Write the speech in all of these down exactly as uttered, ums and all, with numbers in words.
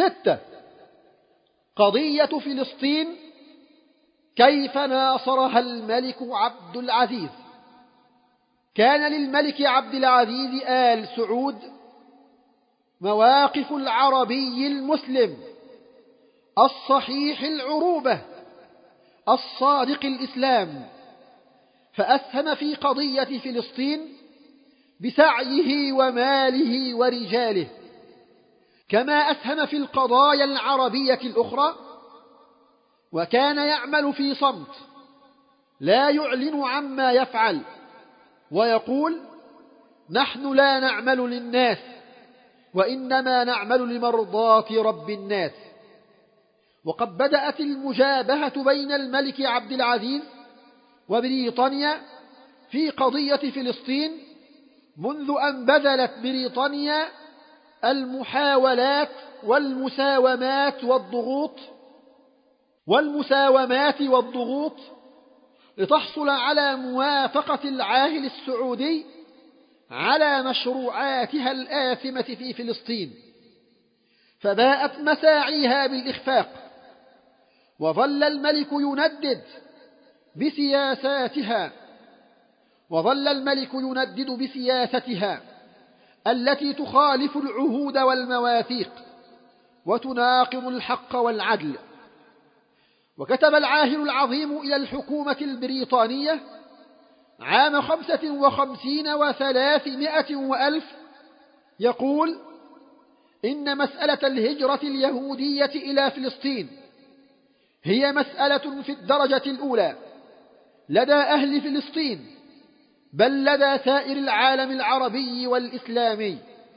ستة. قضية فلسطين كيف ناصرها الملك عبد العزيز. كان للملك عبد العزيز آل سعود مواقف العربي المسلم الصحيح العروبة الصادق الإسلام، فأسهم في قضية فلسطين بسعيه وماله ورجاله، كما أسهم في القضايا العربية الأخرى، وكان يعمل في صمت لا يعلن عما يفعل، ويقول: نحن لا نعمل للناس وإنما نعمل لمرضاة رب الناس. وقد بدأت المجابهة بين الملك عبد العزيز وبريطانيا في قضية فلسطين منذ أن بذلت بريطانيا المحاولات والمساومات والضغوط والمساومات والضغوط لتحصل على موافقة العاهل السعودي على مشروعاتها الآثمة في فلسطين، فباءت مساعيها بالإخفاق، وظل الملك يندد بسياساتها وظل الملك يندد بسياستها التي تخالف العهود والمواثيق وتناقض الحق والعدل. وكتب العاهل العظيم إلى الحكومة البريطانية عام خمسة وخمسين وثلاثمائة وألف يقول: إن مسألة الهجرة اليهودية إلى فلسطين هي مسألة في الدرجة الأولى لدى أهل فلسطين، بل لدى سائر العالم العربي والإسلامي،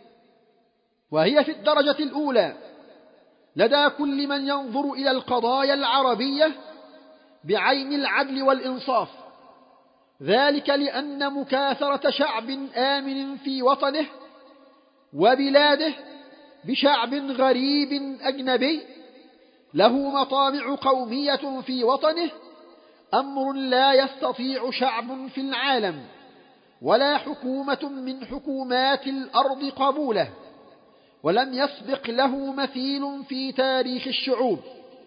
وهي في الدرجة الأولى لدى كل من ينظر إلى القضايا العربية بعين العدل والإنصاف، ذلك لأن مكاثرة شعب آمن في وطنه وبلاده بشعب غريب أجنبي له مطامع قومية في وطنه أمر لا يستطيع شعب في العالم ولا حكومة من حكومات الأرض قبوله، ولم يسبق له مثيل في تاريخ الشعوب.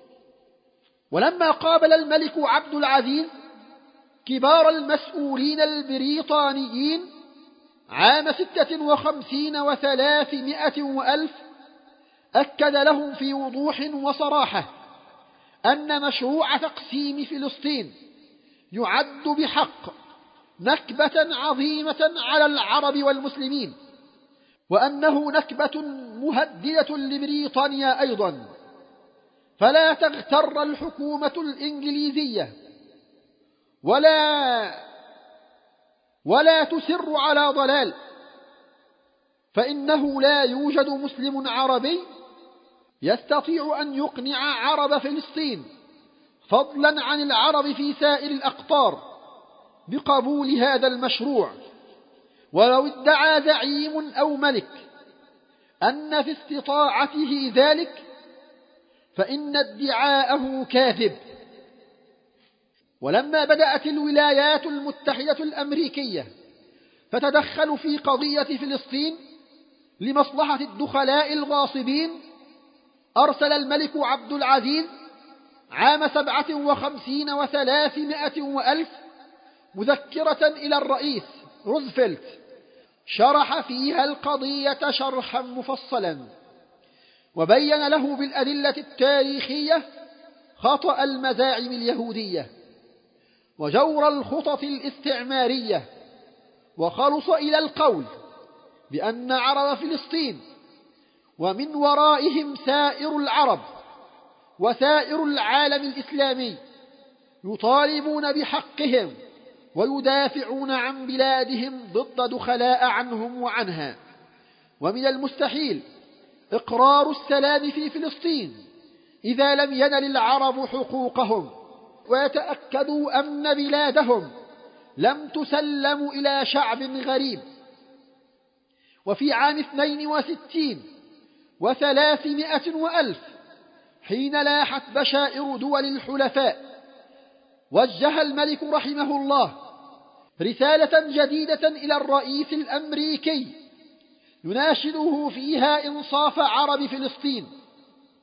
ولما قابل الملك عبد العزيز كبار المسؤولين البريطانيين عام ستة وخمسين وثلاثمائة وألف، أكد لهم في وضوح وصراحة أن مشروع تقسيم فلسطين يعد بحق نكبة عظيمة على العرب والمسلمين، وأنه نكبة مهددة لبريطانيا أيضا، فلا تغتر الحكومة الإنجليزية ولا ولا تسر على ضلال، فإنه لا يوجد مسلم عربي يستطيع أن يقنع عرب فلسطين فضلا عن العرب في سائر الأقطار بقبول هذا المشروع، ولو ادعى زعيم أو ملك أن في استطاعته ذلك فإن ادعاءه كاذب. ولما بدأت الولايات المتحدة الأمريكية فتدخل في قضية فلسطين لمصلحة الدخلاء الغاصبين، أرسل الملك عبد العزيز عام سبعة وخمسين وثلاثمائة وألف مذكرة إلى الرئيس روزفلت شرح فيها القضية شرحا مفصلا، وبين له بالأدلة التاريخية خطأ المزاعم اليهودية وجور الخطط الاستعمارية، وخلص إلى القول بأن عرب فلسطين ومن ورائهم سائر العرب وسائر العالم الإسلامي يطالبون بحقهم ويدافعون عن بلادهم ضد دخلاء عنهم وعنها، ومن المستحيل إقرار السلام في فلسطين إذا لم ينل العرب حقوقهم ويتأكدوا أن بلادهم لم تسلم إلى شعب غريب. وفي عام اثنين وستين وثلاثمائة وألف حين لاحت بشائر دول الحلفاء، وجه الملك رحمه الله رسالة جديدة إلى الرئيس الأمريكي يناشده فيها إنصاف عرب فلسطين،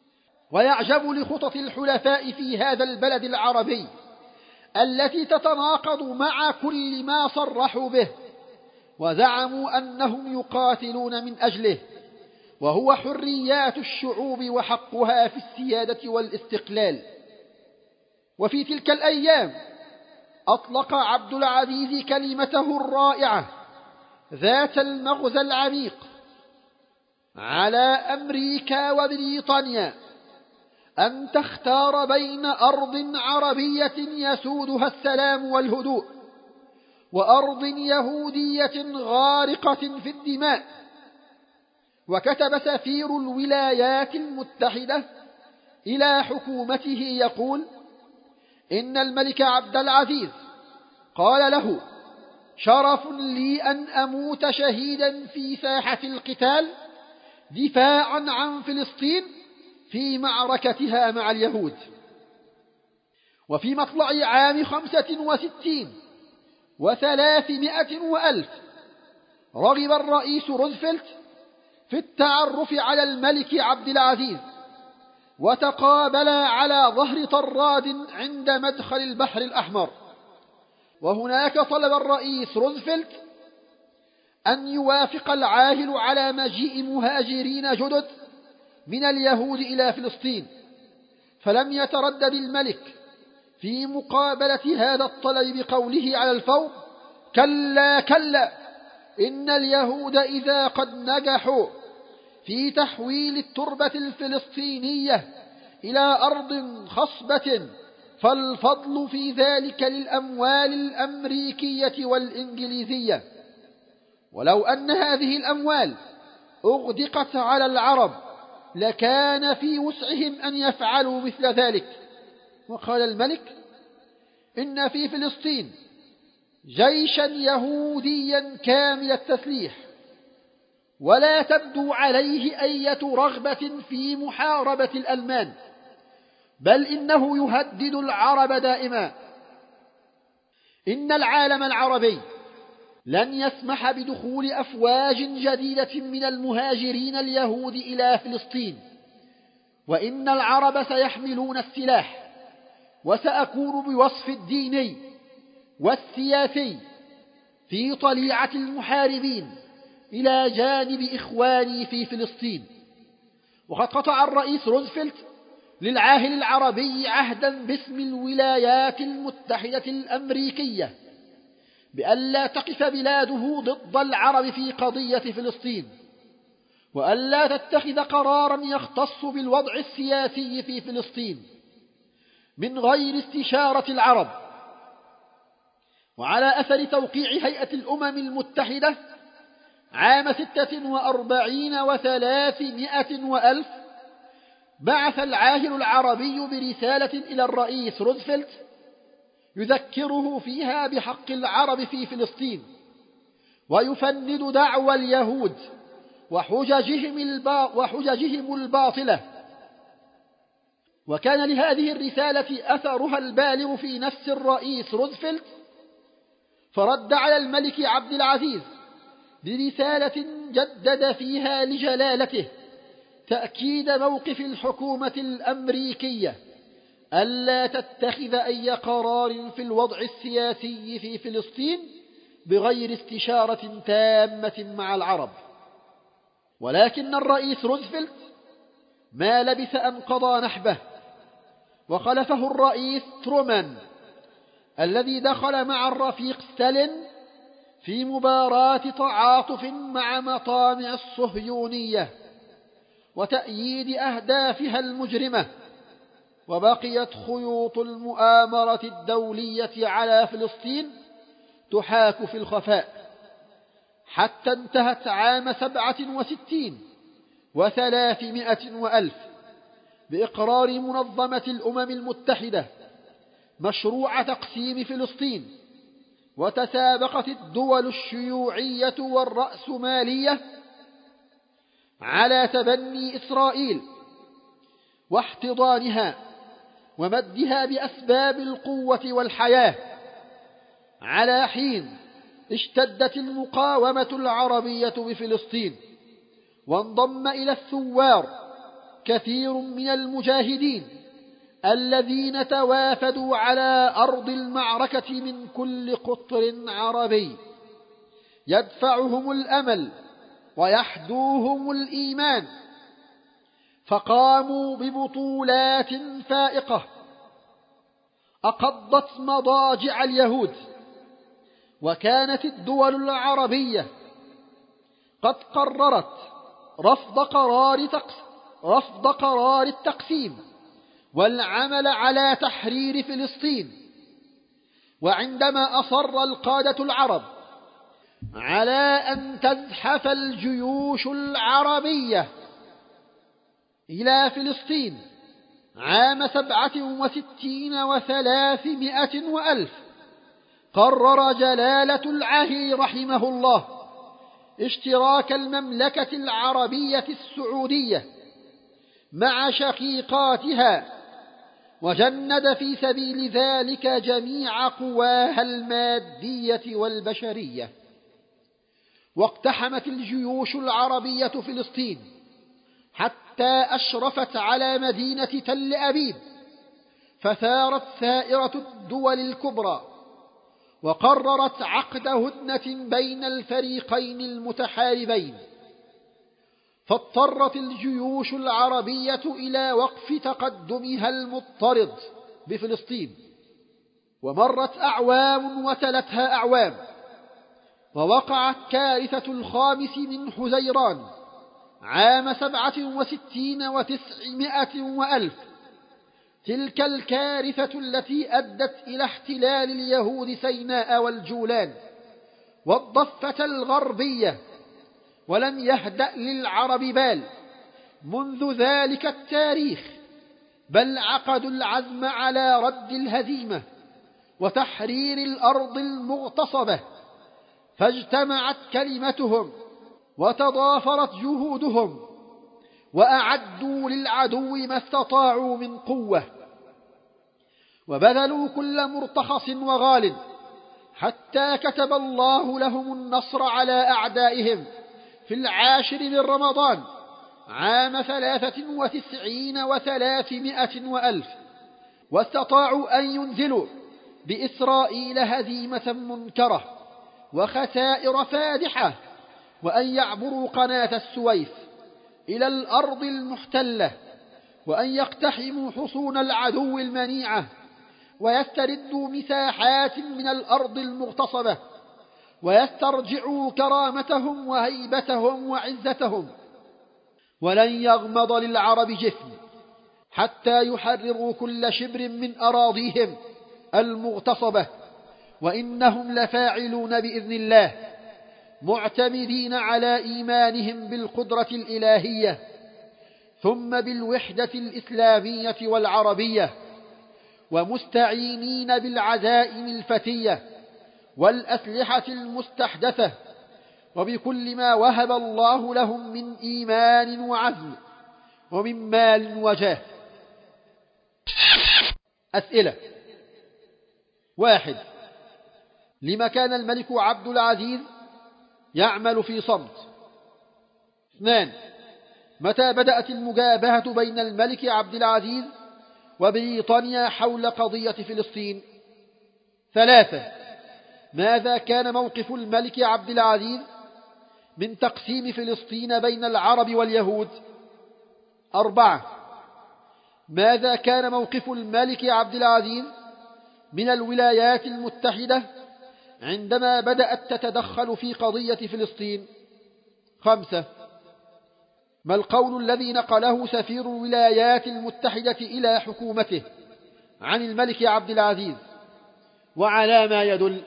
ويعجب لخطط الحلفاء في هذا البلد العربي التي تتناقض مع كل ما صرحوا به وزعموا أنهم يقاتلون من أجله، وهو حريات الشعوب وحقها في السيادة والاستقلال. وفي تلك الأيام أطلق عبد العزيز كلمته الرائعة ذات المغزى العميق على أمريكا وبريطانيا أن تختار بين أرض عربية يسودها السلام والهدوء وأرض يهودية غارقة في الدماء. وكتب سفير الولايات المتحدة إلى حكومته يقول إن الملك عبد العزيز قال له: شرف لي أن أموت شهيدا في ساحة القتال دفاعا عن فلسطين في معركتها مع اليهود. وفي مطلع عام خمسة وستين وثلاثمائة وألف رغب الرئيس روزفلت في التعرف على الملك عبد العزيز، وتقابلا على ظهر طراد عند مدخل البحر الأحمر. وهناك طلب الرئيس روزفلت أن يوافق العاهل على مجيء مهاجرين جدد من اليهود إلى فلسطين، فلم يتردد الملك في مقابلة هذا الطلب بقوله على الفور: كلا كلا، إن اليهود إذا قد نجحوا في تحويل التربة الفلسطينية إلى أرض خصبة فالفضل في ذلك للأموال الأمريكية والإنجليزية، ولو أن هذه الأموال أغدقت على العرب لكان في وسعهم أن يفعلوا مثل ذلك. وقال الملك: إن في فلسطين جيشا يهوديا كامل التسليح، ولا تبدو عليه أية رغبة في محاربة الألمان، بل إنه يهدد العرب دائما. إن العالم العربي لن يسمح بدخول أفواج جديدة من المهاجرين اليهود إلى فلسطين، وإن العرب سيحملون السلاح، وسأكون بوصف الديني والسياسي في طليعة المحاربين إلى جانب إخواني في فلسطين. وقد قطع الرئيس روزفلت للعاهل العربي عهدا باسم الولايات المتحدة الأمريكية بألا تقف بلاده ضد العرب في قضية فلسطين، وألا تتخذ قرارا يختص بالوضع السياسي في فلسطين من غير استشارة العرب. وعلى أثر توقيع هيئة الأمم المتحدة عام ستة وأربعين وثلاثمائة وألف بعث العاهل العربي برسالة إلى الرئيس روزفلت يذكره فيها بحق العرب في فلسطين، ويفند دعوى اليهود وحججهم, البا وحججهم الباطلة. وكان لهذه الرسالة أثرها البالغ في نفس الرئيس روزفلت، فرد على الملك عبد العزيز برسالة جدد فيها لجلالته تأكيد موقف الحكومة الأمريكية ألا تتخذ أي قرار في الوضع السياسي في فلسطين بغير استشارة تامة مع العرب. ولكن الرئيس روزفلت ما لبث أن قضى نحبه، وخلفه الرئيس ترومان الذي دخل مع الرفيق ستالين في مباراة تعاطف مع مطامع الصهيونية وتأييد أهدافها المجرمة. وبقيت خيوط المؤامرة الدولية على فلسطين تحاك في الخفاء حتى انتهت عام سبعة وستين وثلاثمائة وألف بإقرار منظمة الأمم المتحدة مشروع تقسيم فلسطين. وتسابقت الدول الشيوعية والرأسمالية على تبني إسرائيل واحتضانها ومدها بأسباب القوة والحياة، على حين اشتدت المقاومة العربية بفلسطين، وانضم إلى الثوار كثير من المجاهدين الذين توافدوا على أرض المعركة من كل قطر عربي يدفعهم الأمل ويحدوهم الإيمان، فقاموا ببطولات فائقة أقضت مضاجع اليهود. وكانت الدول العربية قد قررت رفض قرار رفض قرار التقسيم والعمل على تحرير فلسطين. وعندما أصر القادة العرب على أن تزحف الجيوش العربية إلى فلسطين عام سبعة وستين وثلاثمائة وألف، قرر جلالة العاهل رحمه الله اشتراك المملكة العربية السعودية مع شقيقاتها، وجند في سبيل ذلك جميع قواها المادية والبشرية. واقتحمت الجيوش العربية فلسطين حتى أشرفت على مدينة تل أبيب، فثارت ثائرة الدول الكبرى وقررت عقد هدنة بين الفريقين المتحاربين، فاضطرت الجيوش العربية إلى وقف تقدمها المضطرد بفلسطين. ومرت أعوام وتلتها أعوام، ووقعت كارثة الخامس من حزيران عام سبعة وستين وتسعمائة وألف، تلك الكارثة التي أدت إلى احتلال اليهود سيناء والجولان والضفة الغربية. ولم يهدأ للعرب بال منذ ذلك التاريخ، بل عقدوا العزم على رد الهزيمة وتحرير الأرض المغتصبة، فاجتمعت كلمتهم وتضافرت جهودهم، وأعدوا للعدو ما استطاعوا من قوة، وبذلوا كل مرتخص وغال، حتى كتب الله لهم النصر على أعدائهم في العاشر من رمضان عام ثلاثة وتسعين وثلاثمائة وألف، واستطاعوا أن ينزلوا بإسرائيل هزيمة منكرة وخسائر فادحة، وأن يعبروا قناة السويس إلى الأرض المحتلة، وأن يقتحموا حصون العدو المنيعة، ويستردوا مساحات من الأرض المغتصبة، ويسترجعوا كرامتهم وهيبتهم وعزتهم. ولن يغمض للعرب جفن حتى يحرروا كل شبر من أراضيهم المغتصبة، وإنهم لفاعلون بإذن الله، معتمدين على إيمانهم بالقدرة الإلهية، ثم بالوحدة الإسلامية والعربية، ومستعينين بالعزائم الفتية والأسلحة المستحدثة، وبكل ما وهب الله لهم من إيمان وعزم ومن مال وجاه. أسئلة: واحد، لما كان الملك عبد العزيز يعمل في صمت؟ اثنان، متى بدأت المجابهة بين الملك عبد العزيز وبريطانيا حول قضية فلسطين؟ ثلاثة، ماذا كان موقف الملك عبد العزيز من تقسيم فلسطين بين العرب واليهود؟ أربعة، ماذا كان موقف الملك عبد العزيز من الولايات المتحدة عندما بدأت تتدخل في قضية فلسطين؟ خمسة، ما القول الذي نقله سفير الولايات المتحدة إلى حكومته عن الملك عبد العزيز وعلى ما يدل؟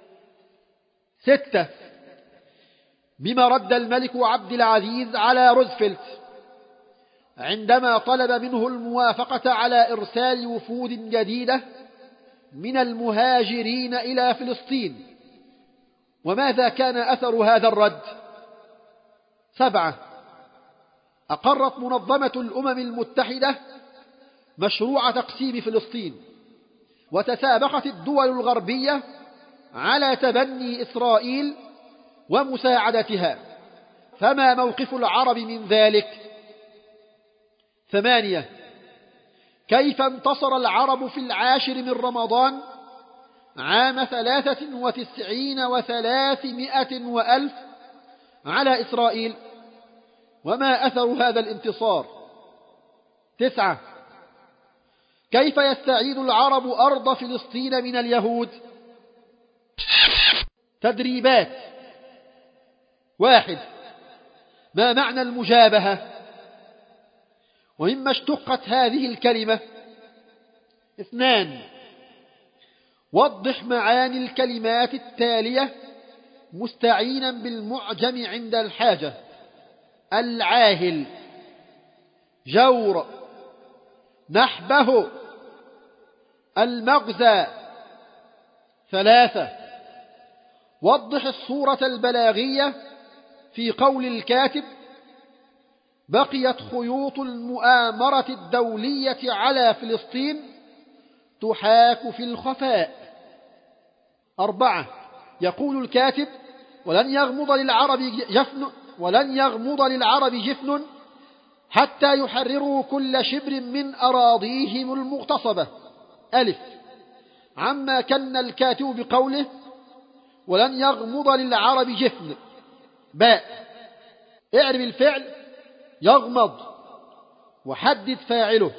ستة، بما رد الملك عبد العزيز على روزفلت عندما طلب منه الموافقة على إرسال وفود جديدة من المهاجرين إلى فلسطين، وماذا كان أثر هذا الرد؟ سبعة، أقرت منظمة الأمم المتحدة مشروع تقسيم فلسطين، وتسابقت الدول الغربية على تبني إسرائيل ومساعدتها، فما موقف العرب من ذلك؟ ثمانية. كيف انتصر العرب في العاشر من رمضان عام ثلاثة وتسعين وثلاثمائة وألف على إسرائيل، وما أثر هذا الانتصار؟ تسعة. كيف يستعيد العرب أرض فلسطين من اليهود؟ تدريبات. واحد. ما معنى المجابهة؟ ومما اشتقت هذه الكلمة؟ اثنان. وضح معاني الكلمات التالية مستعينا بالمعجم عند الحاجة: العاهل، جور، نحبه، المغزى. ثلاثة. وضح الصورة البلاغية في قول الكاتب: بقيت خيوط المؤامرة الدولية على فلسطين تحاك في الخفاء. أربعة. يقول الكاتب: ولن يغمض للعرب جفن ولن يغمض للعرب جفن حتى يحرروا كل شبر من أراضيهم المغتصبة. ألف. عما كن الكاتب بقوله: ولن يغمض للعرب جفن. باء. اعرب الفعل يغمض وحدد فاعله.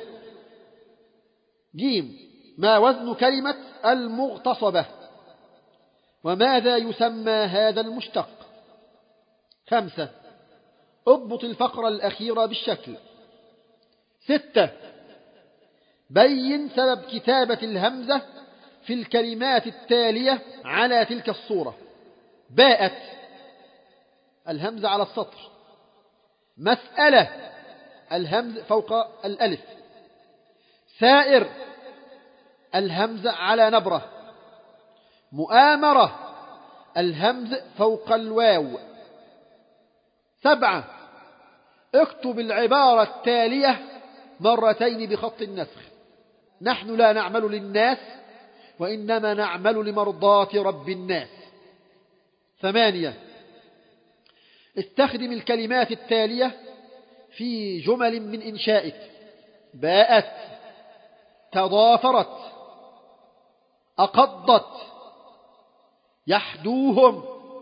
جيم. ما وزن كلمة المغتصبة؟ وماذا يسمى هذا المشتق؟ خمسة. اضبط الفقرة الأخيرة بالشكل. ستة. بين سبب كتابة الهمزة في الكلمات التالية على تلك الصورة: باءت، الهمزة على السطر. مسألة، الهمز فوق الألف. سائر، الهمزة على نبرة. مؤامرة، الهمز فوق الواو. سبعة. اكتب العبارة التالية مرتين بخط النسخ: نحن لا نعمل للناس وإنما نعمل لمرضاة رب الناس. ثمانية. استخدم الكلمات التالية في جمل من إنشائك: باءت، تضافرت، أقضت، يحدوهم.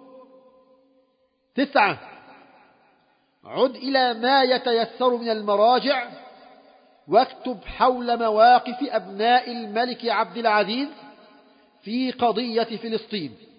تسعة. عد إلى ما يتيسر من المراجع واكتب حول مواقف أبناء الملك عبد العزيز في قضية فلسطين.